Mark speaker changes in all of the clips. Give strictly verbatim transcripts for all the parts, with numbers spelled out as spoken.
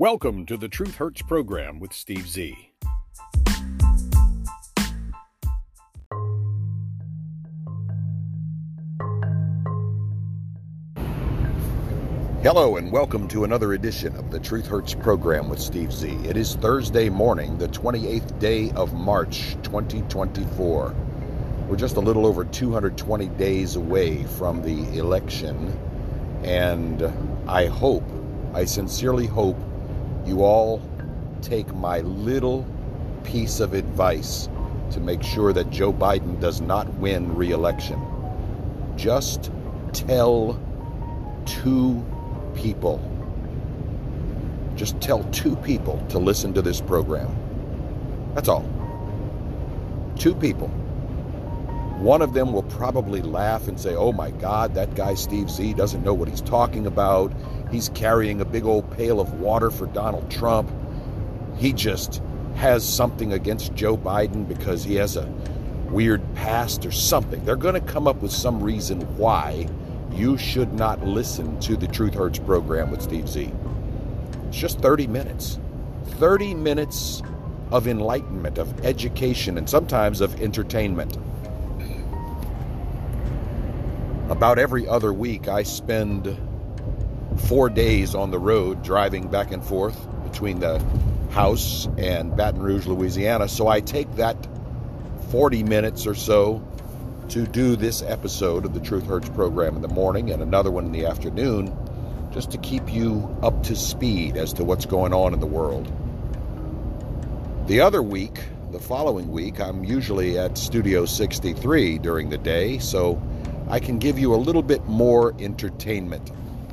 Speaker 1: Welcome to the Truth Hurts program with Steve Z. Hello and welcome to another edition of the Truth Hurts program with Steve Z. It is Thursday morning, the twenty-eighth day of March, twenty twenty-four. We're just a little over two hundred twenty days away from the election, and I hope, I sincerely hope, you all take my little piece of advice to make sure that Joe Biden does not win re-election. Just tell two people. Just tell two people to listen to this program. That's all. Two people. One of them will probably laugh and say, oh my God, that guy Steve Z doesn't know what he's talking about. He's carrying a big old pail of water for Donald Trump. He just has something against Joe Biden because he has a weird past or something. They're going to come up with some reason why you should not listen to the Truth Hurts program with Steve Z. It's just thirty minutes. thirty minutes of enlightenment, of education, and sometimes of entertainment. About every other week, I spend four days on the road driving back and forth between the house and Baton Rouge, Louisiana. So I take that forty minutes or so to do this episode of the Truth Hurts program in the morning and another one in the afternoon, just to keep you up to speed as to what's going on in the world. The other week, the following week, I'm usually at Studio sixty-three during the day, so I can give you a little bit more entertainment.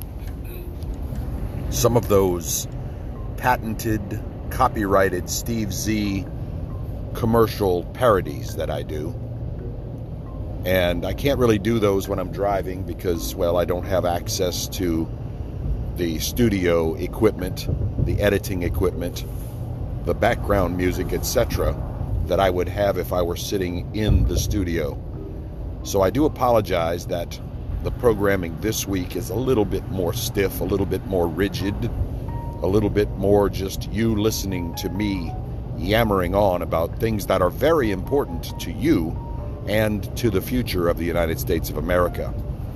Speaker 1: Some of those patented, copyrighted Steve Z commercial parodies that I do. And I can't really do those when I'm driving because, well, I don't have access to the studio equipment, the editing equipment, the background music, et cetera that I would have if I were sitting in the studio. So I do apologize that the programming this week is a little bit more stiff, a little bit more rigid, a little bit more just you listening to me yammering on about things that are very important to you and to the future of the United States of America.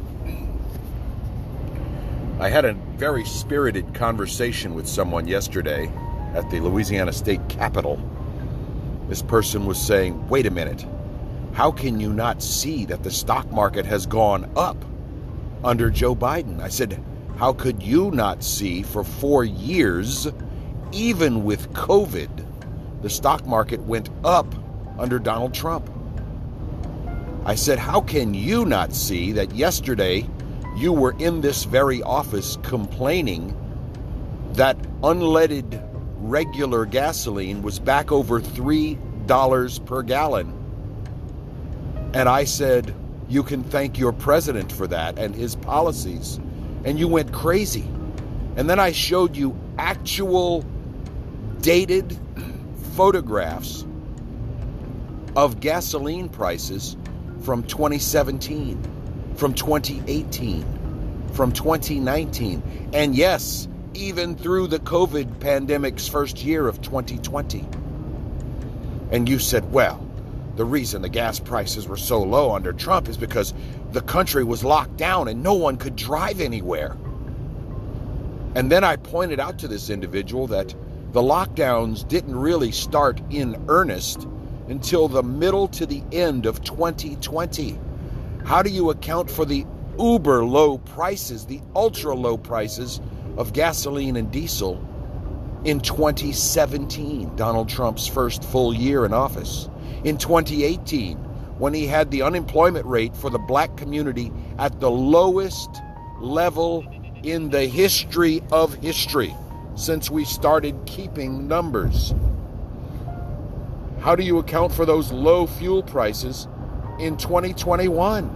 Speaker 1: I had a very spirited conversation with someone yesterday at the Louisiana State Capitol. This person was saying, wait a minute, how can you not see that the stock market has gone up under Joe Biden? I said, how could you not see for four years, even with COVID, the stock market went up under Donald Trump? I said, how can you not see that yesterday you were in this very office complaining that unleaded regular gasoline was back over three dollars per gallon? And I said, you can thank your president for that and his policies. And you went crazy. And then I showed you actual dated photographs of gasoline prices from twenty seventeen, from twenty eighteen, from twenty nineteen, and yes, even through the COVID pandemic's first year of twenty twenty. And you said, well, the reason the gas prices were so low under Trump is because the country was locked down and no one could drive anywhere. And then I pointed out to this individual that the lockdowns didn't really start in earnest until the middle to the end of twenty twenty. How do you account for the uber low prices, the ultra low prices of gasoline and diesel in twenty seventeen, Donald Trump's first full year in office? In twenty eighteen, when he had the unemployment rate for the black community at the lowest level in the history of history since we started keeping numbers. How do you account for those low fuel prices in twenty twenty-one?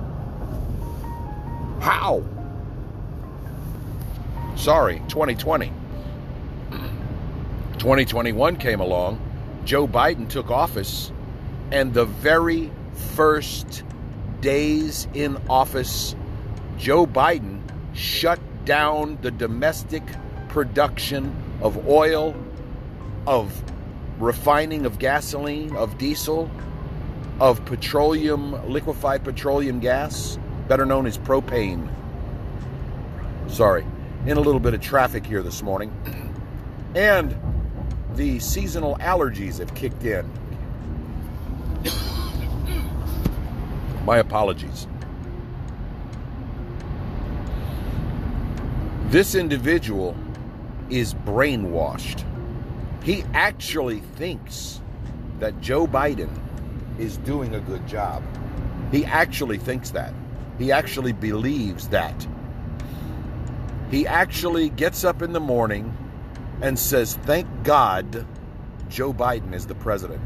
Speaker 1: How? Sorry, twenty twenty. twenty twenty-one came along, Joe Biden took office, and the very first days in office, Joe Biden shut down the domestic production of oil, of refining of gasoline, of diesel, of petroleum, liquefied petroleum gas, better known as propane. Sorry, in a little bit of traffic here this morning. And the seasonal allergies have kicked in. My apologies. This individual is brainwashed. He actually thinks that Joe Biden is doing a good job. He actually thinks that. He actually believes that. He actually gets up in the morning and says, thank God Joe Biden is the president.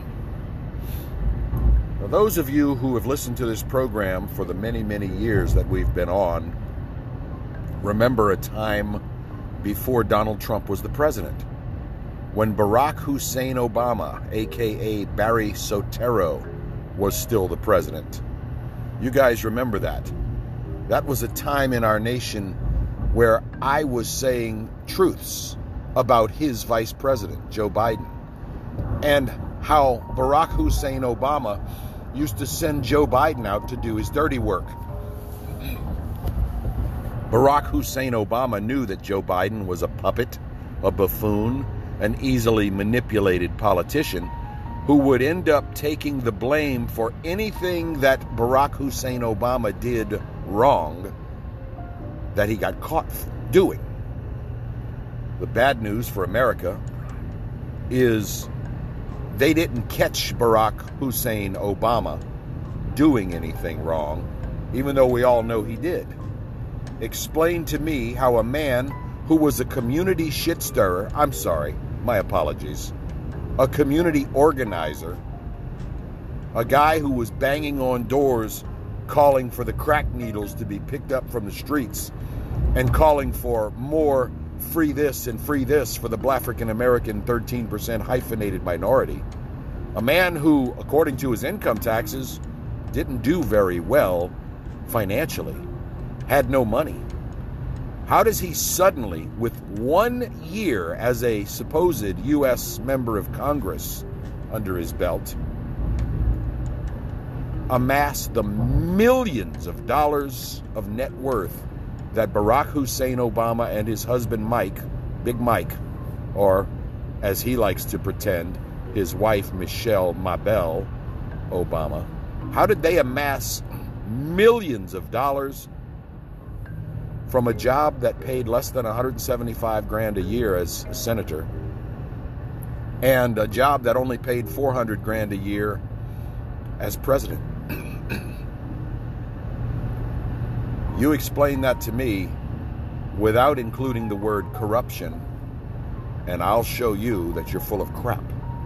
Speaker 1: Now, those of you who have listened to this program for the many, many years that we've been on, remember a time before Donald Trump was the president, when Barack Hussein Obama, aka Barry Soetoro, was still the president. You guys remember that. That was a time in our nation where I was saying truths about his vice president, Joe Biden, and how Barack Hussein Obama used to send Joe Biden out to do his dirty work. Barack Hussein Obama knew that Joe Biden was a puppet, a buffoon, an easily manipulated politician who would end up taking the blame for anything that Barack Hussein Obama did wrong that he got caught doing. The bad news for America is they didn't catch Barack Hussein Obama doing anything wrong, even though we all know he did. Explain to me how a man who was a community shit stirrer, I'm sorry, my apologies, a community organizer, a guy who was banging on doors calling for the crack needles to be picked up from the streets and calling for more free this and free this for the African American thirteen percent hyphenated minority. A man who, according to his income taxes, didn't do very well financially, had no money. How does he suddenly, with one year as a supposed U S member of Congress under his belt, amass the millions of dollars of net worth that Barack Hussein Obama and his husband Mike, Big Mike, or as he likes to pretend, his wife Michelle Mabel Obama, how did they amass millions of dollars from a job that paid less than one hundred seventy-five grand a year as a senator, and a job that only paid four hundred grand a year as president? You explain that to me without including the word corruption, and I'll show you that you're full of crap.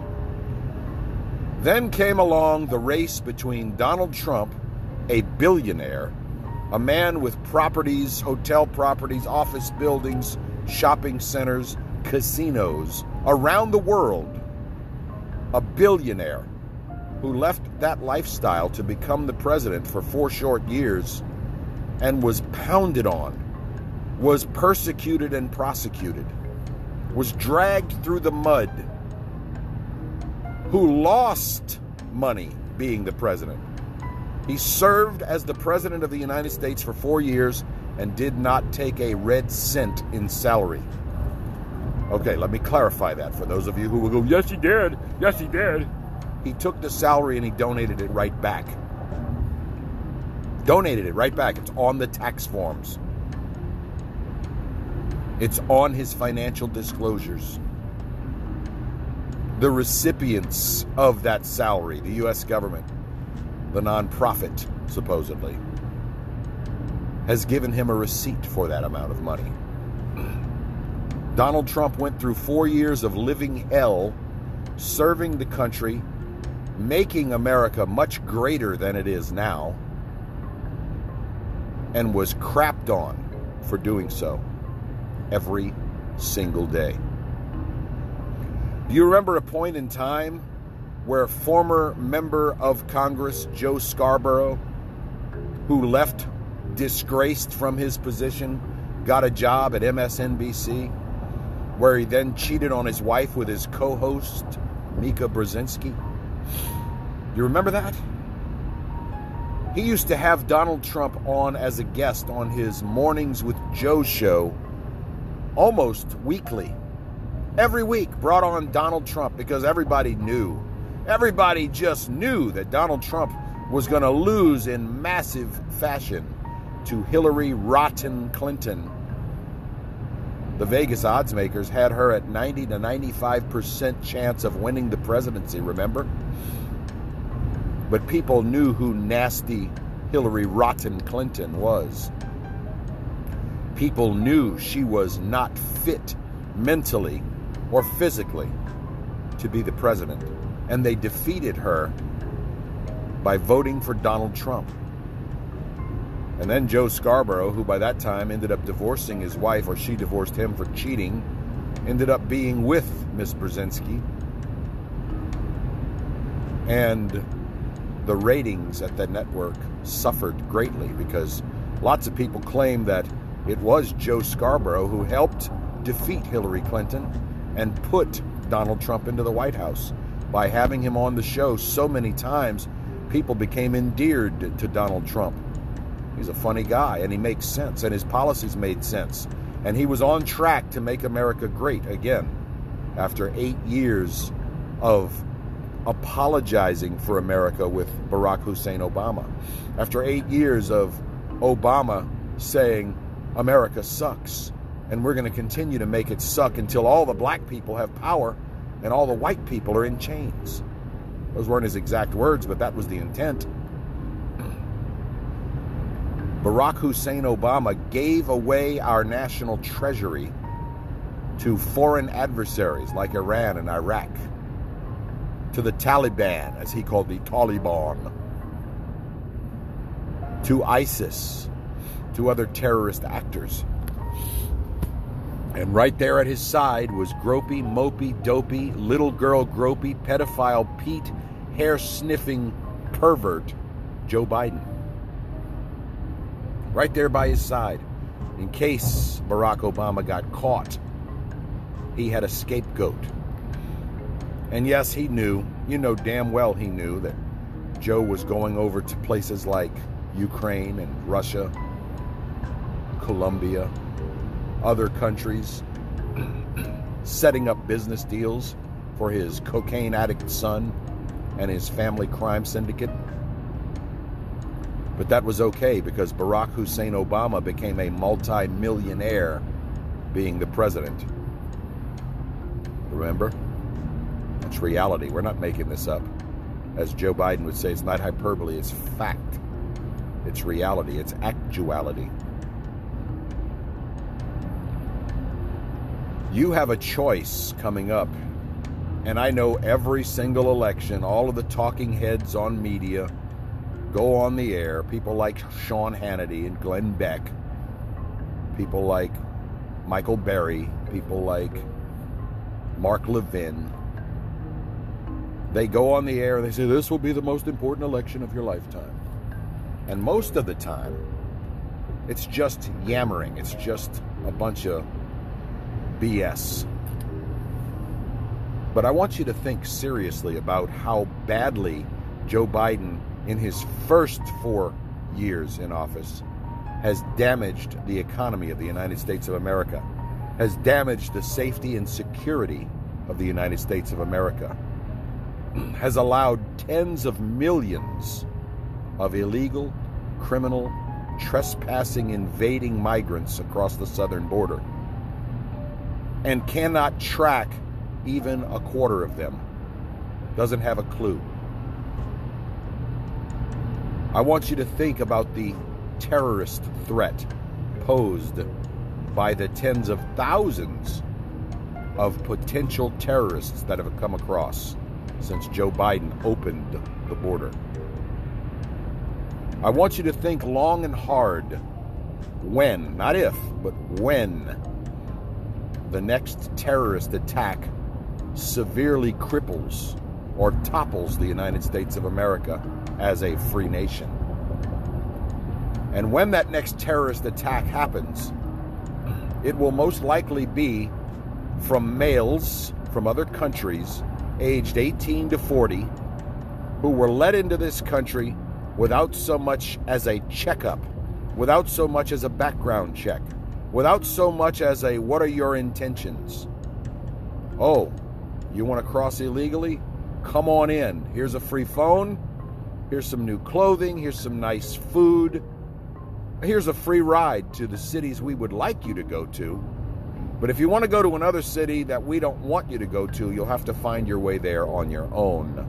Speaker 1: Then came along the race between Donald Trump, a billionaire, a man with properties, hotel properties, office buildings, shopping centers, casinos around the world, a billionaire who left that lifestyle to become the president for four short years and was pounded on, was persecuted and prosecuted, was dragged through the mud, who lost money being the president. He served as the president of the United States for four years and did not take a red cent in salary. Okay, let me clarify that for those of you who will go, yes, he did. Yes, he did. He took the salary and he donated it right back. Donated it right back. It's on the tax forms. It's on his financial disclosures. The recipients of that salary, the U S government, the nonprofit, supposedly, has given him a receipt for that amount of money. Donald Trump went through four years of living hell, serving the country, making America much greater than it is now, and was crapped on for doing so every single day. Do you remember a point in time where former member of Congress Joe Scarborough, who left disgraced from his position, got a job at M S N B C, where he then cheated on his wife with his co-host, Mika Brzezinski. You remember that? He used to have Donald Trump on as a guest on his Mornings with Joe show almost weekly. Every week brought on Donald Trump because everybody knew. Everybody just knew that Donald Trump was going to lose in massive fashion to Hillary Rotten Clinton. The Vegas odds makers had her at ninety to ninety-five percent chance of winning the presidency, remember? But people knew who nasty Hillary Rotten Clinton was. People knew she was not fit mentally or physically to be the president. And they defeated her by voting for Donald Trump. And then Joe Scarborough, who by that time ended up divorcing his wife, or she divorced him for cheating, ended up being with Miss Brzezinski. And the ratings at that network suffered greatly because lots of people claim that it was Joe Scarborough who helped defeat Hillary Clinton and put Donald Trump into the White House. By having him on the show so many times, people became endeared to Donald Trump. He's a funny guy, and he makes sense, and his policies made sense. And he was on track to make America great again after eight years of apologizing for America with Barack Hussein Obama. After eight years of Obama saying, America sucks, and we're going to continue to make it suck until all the black people have power and all the white people are in chains. Those weren't his exact words, but that was the intent. Barack Hussein Obama gave away our national treasury to foreign adversaries like Iran and Iraq, to the Taliban, as he called the Taliban, to ISIS, to other terrorist actors. And right there at his side was gropey, mopey, dopey, little girl gropey, pedophile Pete, hair-sniffing pervert Joe Biden. Right there by his side. In case Barack Obama got caught, he had a scapegoat. And yes, he knew, you know damn well he knew that Joe was going over to places like Ukraine and Russia, Colombia, other countries, setting up business deals for his cocaine addict son and his family crime syndicate. But that was okay because Barack Hussein Obama became a multi-millionaire being the president. Remember? It's reality. We're not making this up. As Joe Biden would say, it's not hyperbole, it's fact. It's reality. It's actuality. You have a choice coming up. And I know every single election, all of the talking heads on media go on the air. People like Sean Hannity and Glenn Beck. People like Michael Berry. People like Mark Levin. They go on the air and they say, this will be the most important election of your lifetime. And most of the time, it's just yammering. It's just a bunch of B S. But I want you to think seriously about how badly Joe Biden, in his first four years in office, has damaged the economy of the United States of America, has damaged the safety and security of the United States of America, has allowed tens of millions of illegal, criminal, trespassing, invading migrants across the southern border, and cannot track even a quarter of them. Doesn't have a clue. I want you to think about the terrorist threat posed by the tens of thousands of potential terrorists that have come across since Joe Biden opened the border. I want you to think long and hard when, not if, but when the next terrorist attack severely cripples or topples the United States of America as a free nation. And when that next terrorist attack happens, it will most likely be from males from other countries aged eighteen to forty who were let into this country without so much as a checkup, without so much as a background check, without so much as a what are your intentions? Oh, you want to cross illegally? Come on in. Here's a free phone. Here's some new clothing. Here's some nice food. Here's a free ride to the cities we would like you to go to. But if you want to go to another city that we don't want you to go to, you'll have to find your way there on your own.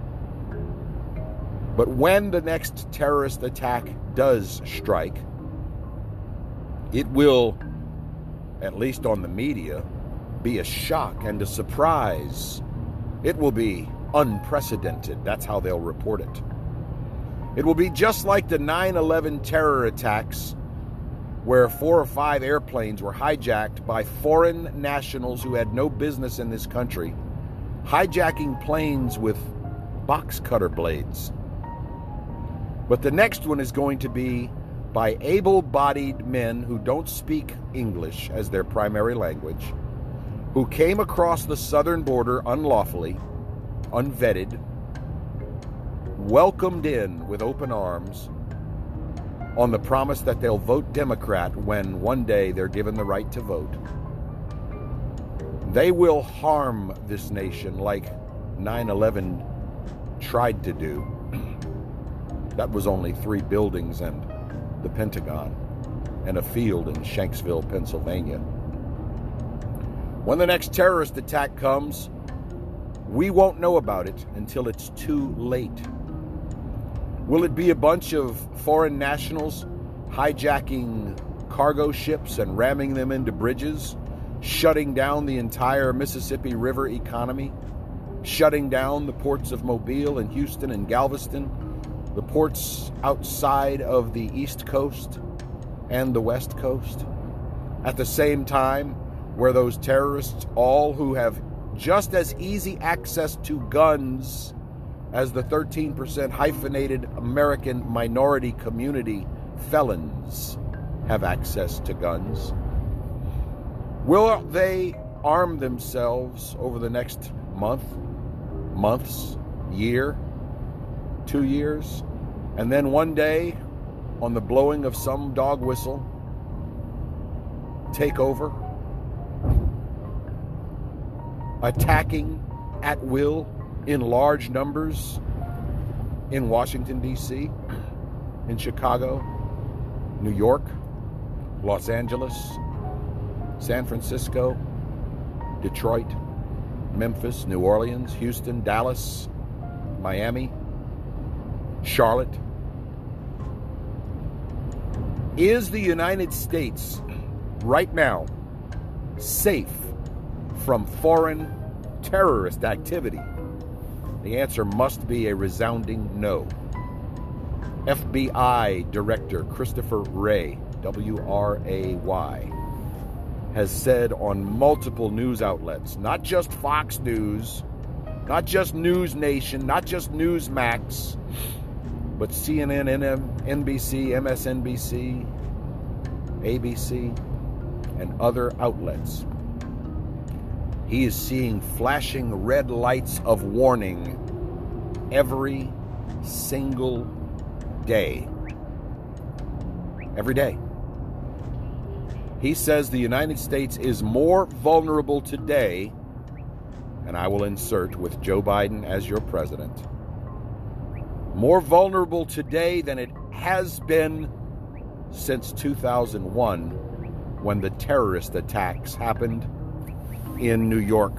Speaker 1: But when the next terrorist attack does strike, it will, at least on the media, be a shock and a surprise. It will be unprecedented. That's how they'll report it. It will be just like the nine eleven terror attacks, where four or five airplanes were hijacked by foreign nationals who had no business in this country, hijacking planes with box cutter blades. But the next one is going to be by able-bodied men who don't speak English as their primary language, who came across the southern border unlawfully, unvetted, welcomed in with open arms, on the promise that they'll vote Democrat when one day they're given the right to vote. They will harm this nation like nine eleven tried to do. That was only three buildings and the Pentagon and a field in Shanksville, Pennsylvania. When the next terrorist attack comes, we won't know about it until it's too late. Will it be a bunch of foreign nationals hijacking cargo ships and ramming them into bridges, shutting down the entire Mississippi River economy, shutting down the ports of Mobile and Houston and Galveston, the ports outside of the East Coast and the West Coast? At the same time, where those terrorists, all who have just as easy access to guns as the thirteen percent hyphenated American minority community felons have access to guns. Will they arm themselves over the next month, months, year, two years, and then one day, on the blowing of some dog whistle, take over, attacking at will in large numbers in Washington, D C, in Chicago, New York, Los Angeles, San Francisco, Detroit, Memphis, New Orleans, Houston, Dallas, Miami, Charlotte? Is the United States right now safe from foreign terrorist activity? The answer must be a resounding no. F B I Director Christopher Wray, W R A Y, has said on multiple news outlets, not just Fox News, not just News Nation, not just Newsmax, but C N N, N B C, M S N B C, A B C, and other outlets. He is seeing flashing red lights of warning every single day. Every day. He says the United States is more vulnerable today, and I will insert with Joe Biden as your president, more vulnerable today than it has been since two thousand one, when the terrorist attacks happened in New York.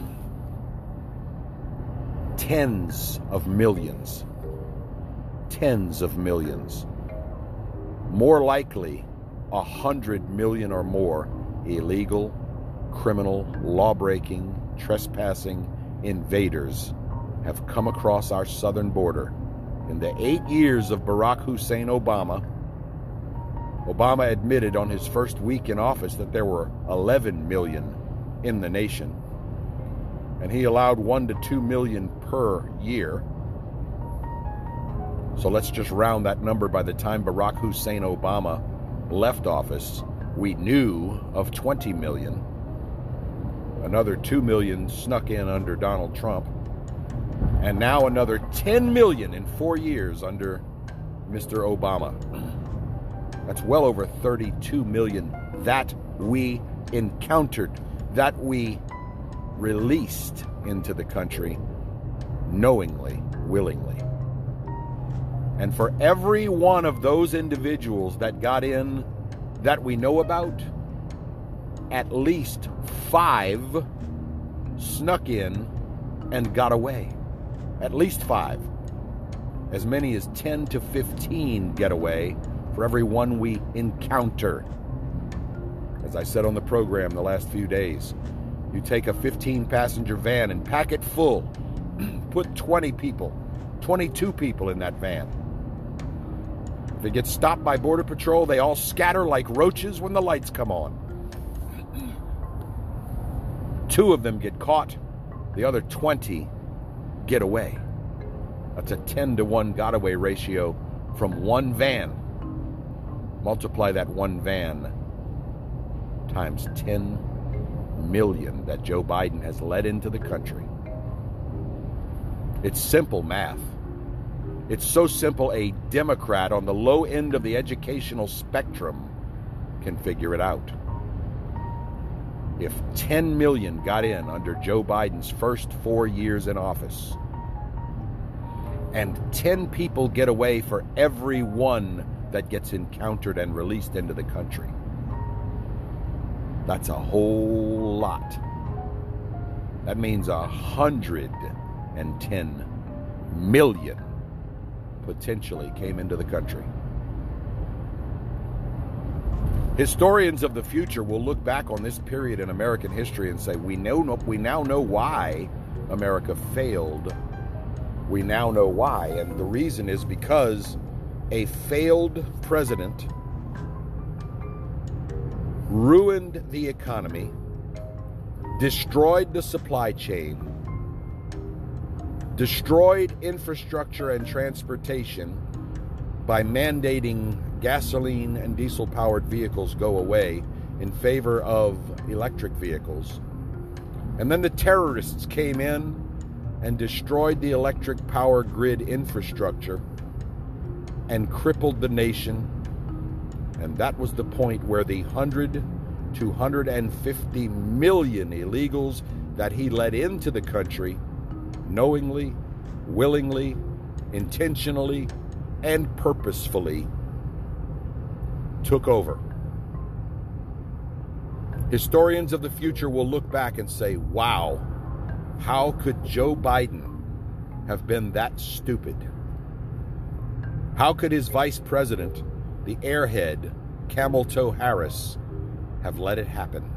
Speaker 1: Tens of millions, tens of millions, more likely a hundred million or more illegal, criminal, law-breaking, trespassing invaders have come across our southern border. In the eight years of Barack Hussein Obama, Obama admitted on his first week in office that there were eleven million in the nation, and he allowed one to two million per year. So let's just round that number. By the time Barack Hussein Obama left office, we knew of twenty million. Another two million snuck in under Donald Trump. And now another ten million in four years under Mister Obama. That's well over thirty-two million that we encountered, that we released into the country knowingly, willingly. And for every one of those individuals that got in that we know about, at least five snuck in and got away. At least five. As many as ten to fifteen get away for every one we encounter. As I said on the program the last few days, you take a fifteen passenger van and pack it full. Put twenty people, twenty-two people in that van. If it gets stopped by Border Patrol, they all scatter like roaches when the lights come on. Two of them get caught, the other twenty get away. That's a ten to one got away ratio from one van. Multiply that one van times ten million that Joe Biden has let into the country. It's simple math. It's so simple a Democrat on the low end of the educational spectrum can figure it out. If ten million got in under Joe Biden's first four years in office, and ten people get away for every one that gets encountered and released into the country, that's a whole lot. That means a hundred and ten million potentially came into the country. Historians of the future will look back on this period in American history and say, we know we now know why America failed. We now know why, and the reason is because a failed president ruined the economy, destroyed the supply chain, destroyed infrastructure and transportation by mandating gasoline and diesel-powered vehicles go away in favor of electric vehicles. And then the terrorists came in and destroyed the electric power grid infrastructure and crippled the nation. And that was the point where the one hundred to one hundred fifty million illegals that he let into the country knowingly, willingly, intentionally, and purposefully took over. Historians of the future will look back and say, wow, how could Joe Biden have been that stupid? How could his vice president, the airhead, Camel Toe Harris, have let it happen?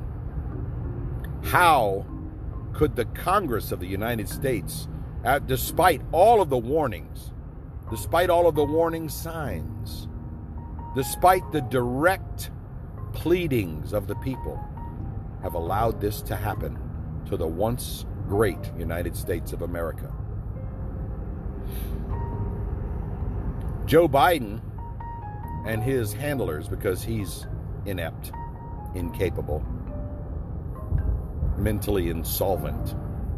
Speaker 1: How could the Congress of the United States, uh, despite all of the warnings, despite all of the warning signs, despite the direct pleadings of the people, have allowed this to happen to the once great United States of America? Joe Biden and his handlers, because he's inept, incapable, mentally insolvent.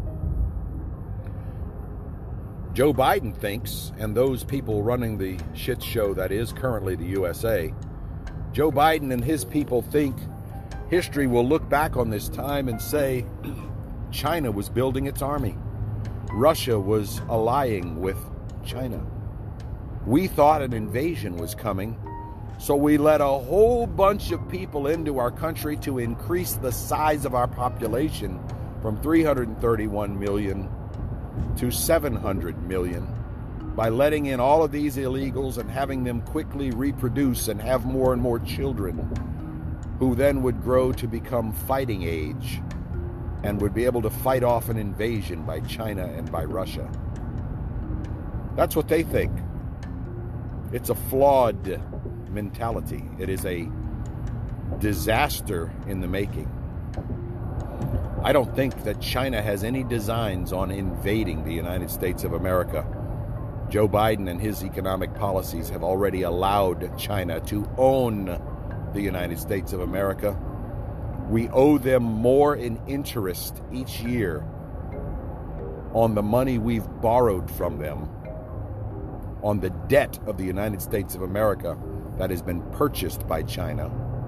Speaker 1: Joe Biden thinks, and those people running the shit show that is currently the U S A, Joe Biden and his people think history will look back on this time and say, China was building its army. Russia was allying with China. We thought an invasion was coming, so we let a whole bunch of people into our country to increase the size of our population from three hundred thirty-one million to seven hundred million by letting in all of these illegals and having them quickly reproduce and have more and more children who then would grow to become fighting age and would be able to fight off an invasion by China and by Russia. That's what they think. It's a flawed mentality. It is a disaster in the making. I don't think that China has any designs on invading the United States of America. Joe Biden and his economic policies have already allowed China to own the United States of America We owe them more in interest each year on the money we've borrowed from them, on the debt of the United States of America that has been purchased by China,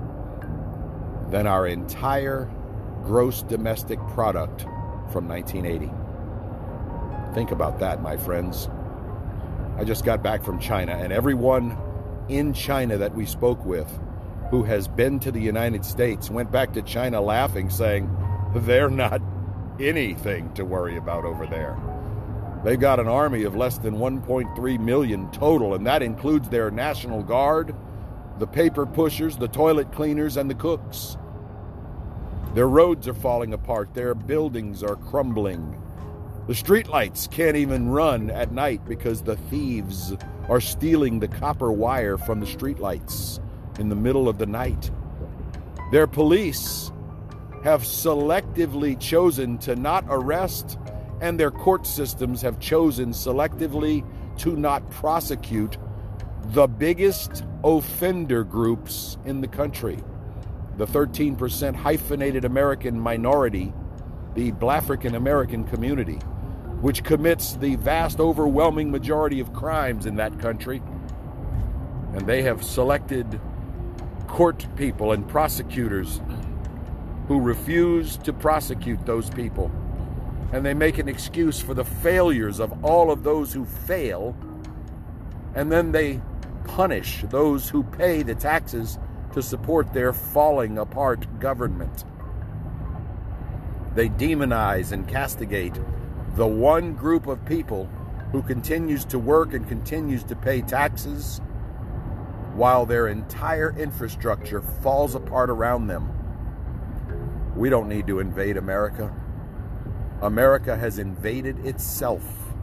Speaker 1: than our entire gross domestic product from nineteen eighty. Think about that, my friends. I just got back from China, and everyone in China that we spoke with who has been to the United States went back to China laughing, saying they're not anything to worry about over there. They've got an army of less than one point three million total, and that includes their National Guard, the paper pushers, the toilet cleaners, and the cooks. Their roads are falling apart. Their buildings are crumbling. The streetlights can't even run at night because the thieves are stealing the copper wire from the streetlights in the middle of the night. Their police have selectively chosen to not arrest, and their court systems have chosen selectively to not prosecute the biggest offender groups in the country. The thirteen percent hyphenated American minority, the Blafrican American community, which commits the vast overwhelming majority of crimes in that country. And they have selected court people and prosecutors who refuse to prosecute those people. And they make an excuse for the failures of all of those who fail. And then they punish those who pay the taxes to support their falling apart government. They demonize and castigate the one group of people who continues to work and continues to pay taxes while their entire infrastructure falls apart around them. We don't need to invade America. America has invaded itself.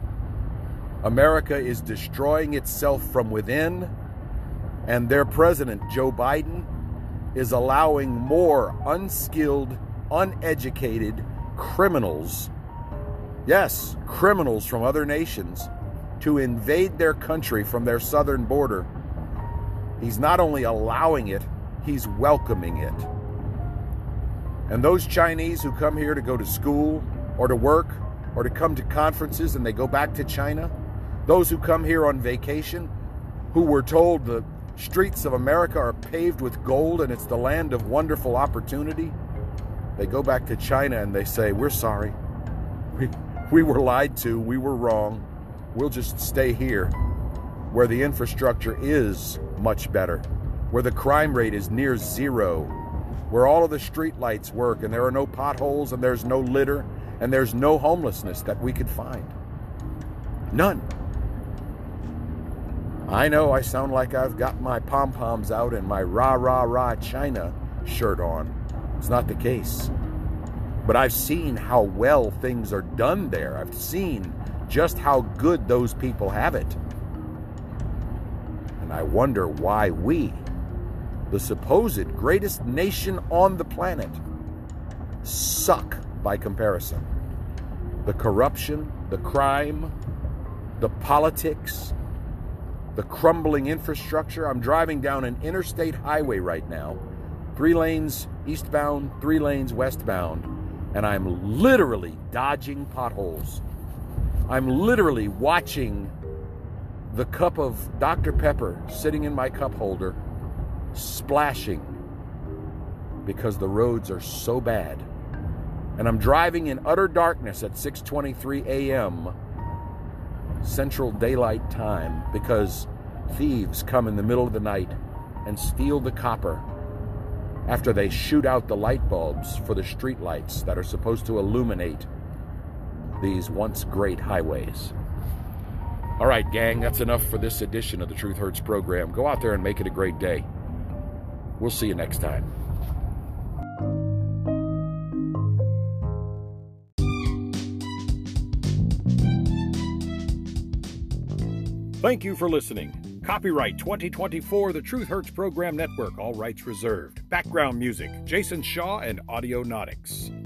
Speaker 1: America is destroying itself from within, and their president, Joe Biden, is allowing more unskilled, uneducated criminals, yes, criminals from other nations, to invade their country from their southern border. He's not only allowing it, he's welcoming it. And those Chinese who come here to go to school or to work or to come to conferences and they go back to China, those who come here on vacation, who were told the streets of America are paved with gold and it's the land of wonderful opportunity, they go back to China and they say, we're sorry. We, we were lied to. We were wrong. We'll just stay here where the infrastructure is much better, where the crime rate is near zero, where all of the street lights work and there are no potholes and there's no litter and there's no homelessness that we could find. None. I know I sound like I've got my pom-poms out and my rah-rah-rah China shirt on. It's not the case. But I've seen how well things are done there. I've seen just how good those people have it. And I wonder why we, the supposed greatest nation on the planet, suck by comparison. The corruption, the crime, the politics, the crumbling infrastructure. I'm driving down an interstate highway right now, three lanes eastbound, three lanes westbound, and I'm literally dodging potholes. I'm literally watching the cup of Doctor Pepper sitting in my cup holder splashing because the roads are so bad. And I'm driving in utter darkness at six twenty-three a m Central Daylight Time because thieves come in the middle of the night and steal the copper after they shoot out the light bulbs for the street lights that are supposed to illuminate these once great highways. All right, gang, that's enough for this edition of the Truth Hurts program. Go out there and make it a great day. We'll see you next time. Thank you for listening. Copyright twenty twenty-four, the Truth Hurts Program Network, all rights reserved. Background music, Jason Shaw and Audionautics.